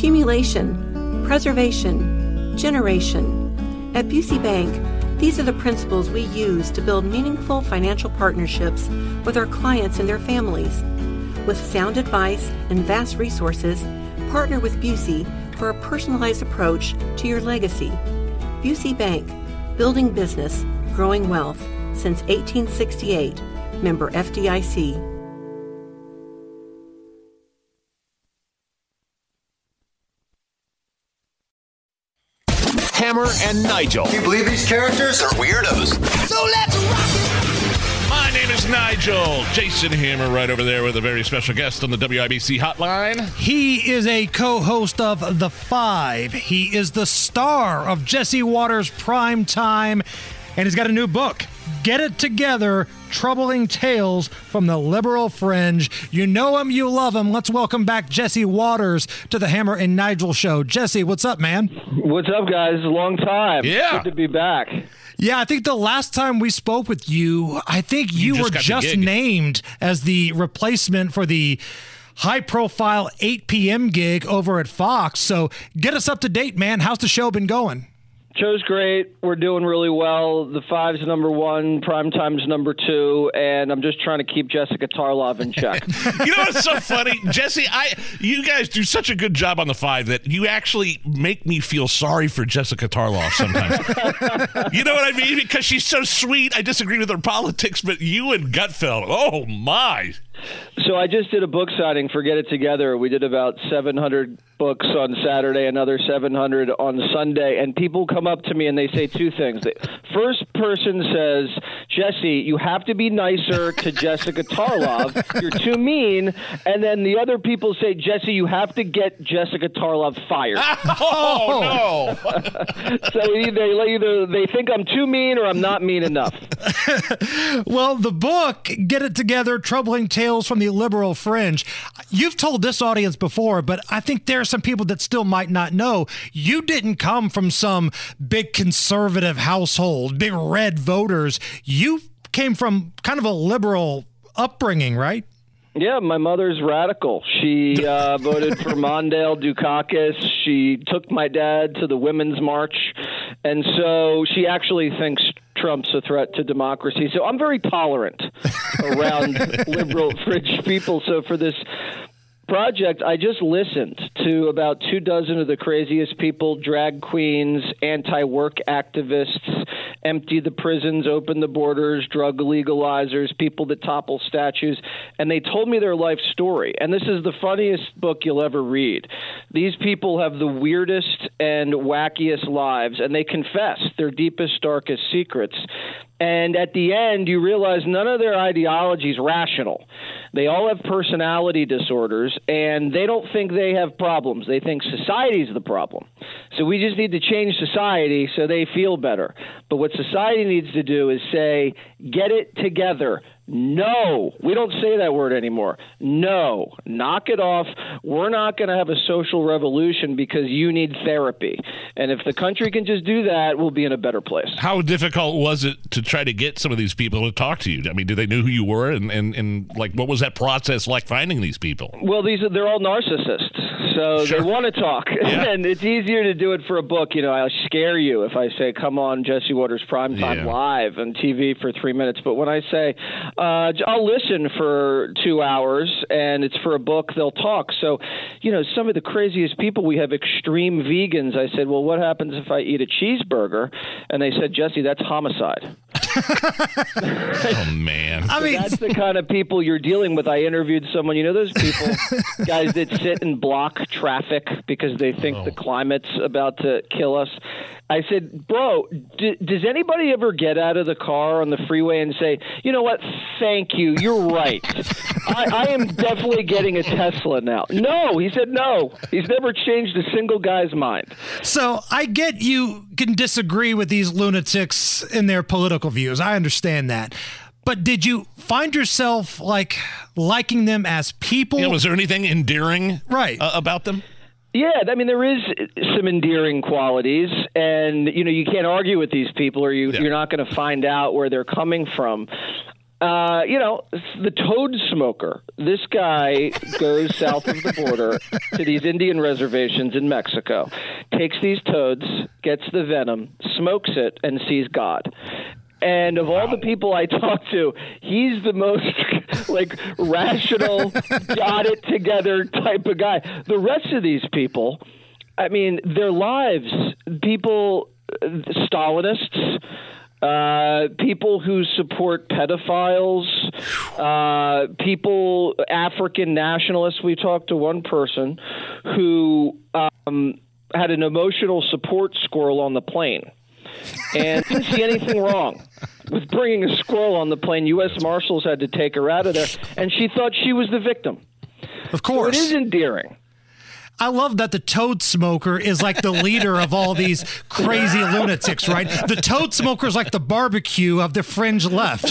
accumulation, preservation, generation. At Busey Bank, these are the principles we use to build meaningful financial partnerships with our clients and their families. With sound advice and vast resources, partner with Busey for a personalized approach to your legacy. Busey Bank, building business, growing wealth since 1868. Member FDIC. Hammer and Nigel. Can you believe these characters are weirdos? So let's rock it! My name is Nigel. Jason Hammer right over there with a very special guest on the WIBC hotline. He is a co-host of The Five. He is the star of Jesse Watters' Prime Time, and he's got a new book, Get It Together, Troubling Tales from the Liberal Fringe. You know him, you love him. Let's welcome back Jesse Watters to the Hammer and Nigel Show. Jesse, what's up, man? What's up, guys? A long time. Yeah. Good to be back. Yeah, I think the last time we spoke with you, I think you were just named as the replacement for the high-profile 8 p.m. gig over at Fox. So get us up to date, man. How's the show been going? Show's great. We're doing really well. The Five's number one, Primetime's number two, and I'm just trying to keep Jessica Tarlov in check. You know what's so funny? Jesse, you guys do such a good job on The Five that you actually make me feel sorry for Jessica Tarlov sometimes. You know what I mean? Because she's so sweet. I disagree with her politics, but you and Gutfeld, oh my. So I just did a book signing for Get It Together. We did about 700 books on Saturday, another 700 on Sunday, and people come up to me and they say two things. The first person says, Jesse, you have to be nicer to Jessica Tarlov. You're too mean. And then the other people say, Jesse, you have to get Jessica Tarlov fired. Oh, no. So either they think I'm too mean or I'm not mean enough. Well, the book, Get It Together, Troubling Tales from the Liberal Fringe. You've told this audience before, but I think there are some people that still might not know. You didn't come from some big conservative household, big red voters. You came from kind of a liberal upbringing, right? Yeah, my mother's radical. She voted for Mondale Dukakis. She took my dad to the Women's March. And so she actually thinks Trump's a threat to democracy. So I'm very tolerant around liberal fringe people. So for this project, I just listened to about 24 of the craziest people, drag queens, anti-work activists, empty the prisons, open the borders, drug legalizers, people that topple statues, and they told me their life story. And this is the funniest book you'll ever read. These people have the weirdest and wackiest lives, and they confess their deepest, darkest secrets. And at the end, you realize none of their ideology is rational. They all have personality disorders, and they don't think they have problems. They think society's the problem. So we just need to change society so they feel better. But what society needs to do is say, get it together. No, we don't say that word anymore. No, knock it off. We're not going to have a social revolution because you need therapy. And if the country can just do that, we'll be in a better place. How difficult was it to try to get some of these people to talk to you? I mean, did they know who you were? And like, what was that process like finding these people? Well, they're all narcissists. So They want to talk. Yeah. And it's easier to do it for a book. You know, I'll scare you if I say, come on, Jesse Watters Primetime Live on TV for 3 minutes. But when I say, I'll listen for 2 hours, and it's for a book, they'll talk. So, you know, some of the craziest people, we have extreme vegans. I said, well, what happens if I eat a cheeseburger? And they said, Jesse, that's homicide. Oh, man. I mean, that's the kind of people you're dealing with. I interviewed someone, you know, those people, guys that sit and block traffic because they think the climate's about to kill us. I said, bro, does anybody ever get out of the car on the freeway and say, you know what, thank you, you're right. I am definitely getting a Tesla now. No, he said no. He's never changed a single guy's mind. So I get you can disagree with these lunatics in their political views. I understand that. But did you find yourself liking them as people? Was there anything endearing about them? Yeah, I mean, there is some endearing qualities, and, you know, you can't argue with these people or you're not going to find out where they're coming from. the toad smoker. This guy goes south of the border to these Indian reservations in Mexico, takes these toads, gets the venom, smokes it, and sees God. And of all the people I talked to, he's the most rational, got it together type of guy. The rest of these people, I mean, their lives, people, Stalinists, people who support pedophiles, people, African nationalists. We talked to one person who had an emotional support squirrel on the plane and didn't see anything wrong with bringing a squirrel on the plane. U.S. Marshals had to take her out of there, and she thought she was the victim. Of course. So it is endearing. I love that the toad smoker is like the leader of all these crazy lunatics, right? The toad smoker is like the barbecue of the fringe left.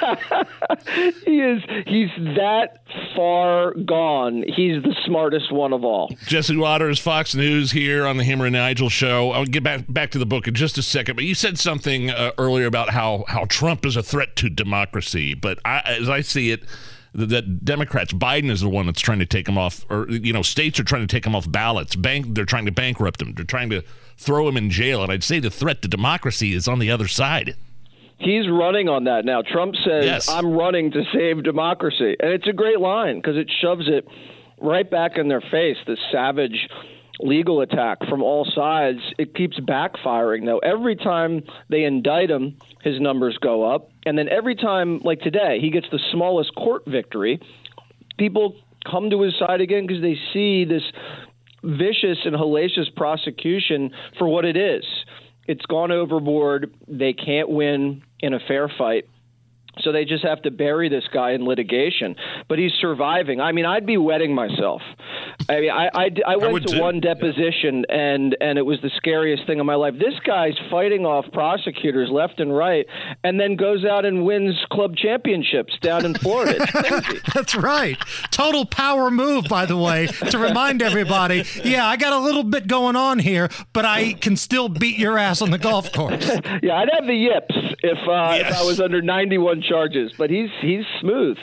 He's that far gone. He's the smartest one of all. Jesse Watters, Fox News here on the Hammer and Nigel show. I'll get back to the book in just a second, but you said something earlier about how Trump is a threat to democracy. But as I see it, that Democrats, Biden is the one that's trying to take him off, or states are trying to take him off ballots. They're trying to bankrupt him. They're trying to throw him in jail. And I'd say the threat to democracy is on the other side. He's running on that now. Trump says, yes, I'm running to save democracy. And it's a great line because it shoves it right back in their face, this savage legal attack from all sides. It keeps backfiring, though. Every time they indict him, his numbers go up. And then every time, like today, he gets the smallest court victory, people come to his side again because they see this vicious and hellacious prosecution for what it is. It's gone overboard. They can't win in a fair fight. So they just have to bury this guy in litigation. But he's surviving. I mean, I'd be wetting myself. I mean, I went to one deposition, and it was the scariest thing in my life. This guy's fighting off prosecutors left and right, and then goes out and wins club championships down in Florida. It's crazy. That's right. Total power move, by the way, to remind everybody, yeah, I got a little bit going on here, but I can still beat your ass on the golf course. Yeah, I'd have the yips if I was under 91 charges, but he's smooth.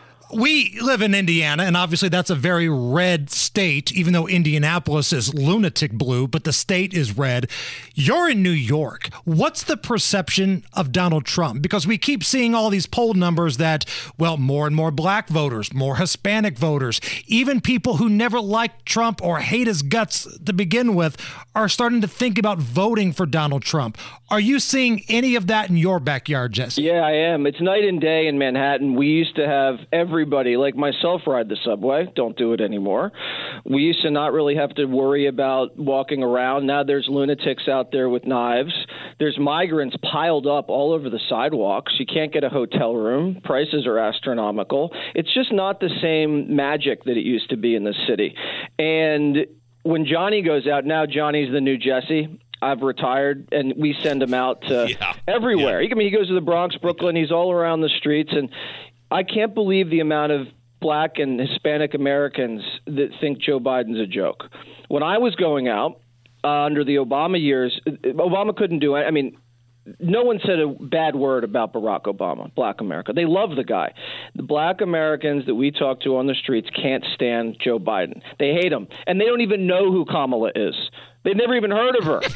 We live in Indiana, and obviously that's a very red state, even though Indianapolis is lunatic blue, but the state is red. You're in New York. What's the perception of Donald Trump? Because we keep seeing all these poll numbers that, well, more and more black voters, more Hispanic voters, even people who never liked Trump or hate his guts to begin with are starting to think about voting for Donald Trump. Are you seeing any of that in your backyard, Jesse? Yeah, I am. It's night and day in Manhattan. We used to have everybody, like myself, ride the subway. Don't do it anymore. We used to not really have to worry about walking around. Now there's lunatics out there with knives. There's migrants piled up all over the sidewalks. You can't get a hotel room. Prices are astronomical. It's just not the same magic that it used to be in the city. And when Johnny goes out, now Johnny's the new Jesse. I've retired, and we send him out to everywhere. Yeah. I mean, he goes to the Bronx, Brooklyn. He's all around the streets, and I can't believe the amount of black and Hispanic Americans that think Joe Biden's a joke. When I was going out under the Obama years, Obama couldn't do it. I mean, no one said a bad word about Barack Obama, black America. They love the guy. The black Americans that we talk to on the streets can't stand Joe Biden. They hate him, and they don't even know who Kamala is. They've never even heard of her.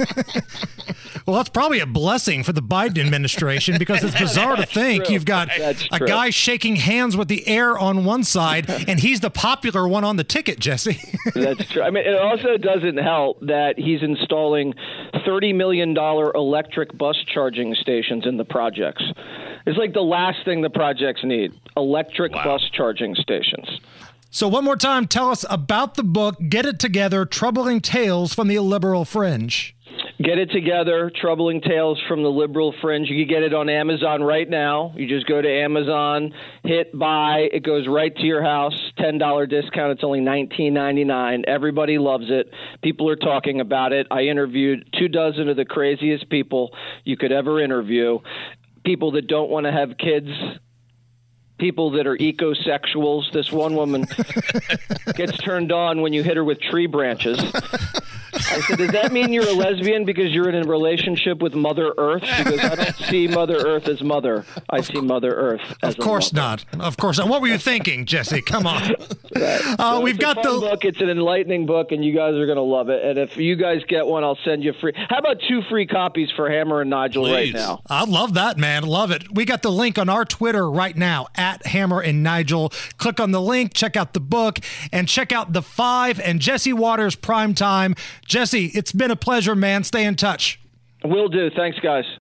Well, that's probably a blessing for the Biden administration because it's bizarre to think true. You've got a guy shaking hands with the air on one side, and he's the popular one on the ticket, Jesse. That's true. I mean, it also doesn't help that he's installing $30 million electric bus charging stations in the projects. It's like the last thing the projects need, electric bus charging stations. So one more time, tell us about the book, Get It Together, Troubling Tales from the Liberal Fringe. Get It Together, Troubling Tales from the Liberal Fringe. You can get it on Amazon right now. You just go to Amazon, hit buy. It goes right to your house. $10 discount. It's only $19.99. Everybody loves it. People are talking about it. I interviewed 24 of the craziest people you could ever interview. People that don't want to have kids. People that are ecosexuals. This one woman gets turned on when you hit her with tree branches. I said, does that mean you're a lesbian because you're in a relationship with Mother Earth? Because I don't see Mother Earth as mother. I see Mother Earth as Of course not. Of course not. What were you thinking, Jesse? Come on. So we've got the book. It's an enlightening book, and you guys are going to love it. And if you guys get one, I'll send you free. How about 2 free copies for Hammer and Nigel right now? I love that, man. Love it. We got the link on our Twitter right now, @Hammer and Nigel. Click on the link, check out the book, and check out The Five and Jesse Watters Primetime. Jesse, it's been a pleasure, man. Stay in touch. Will do. Thanks, guys.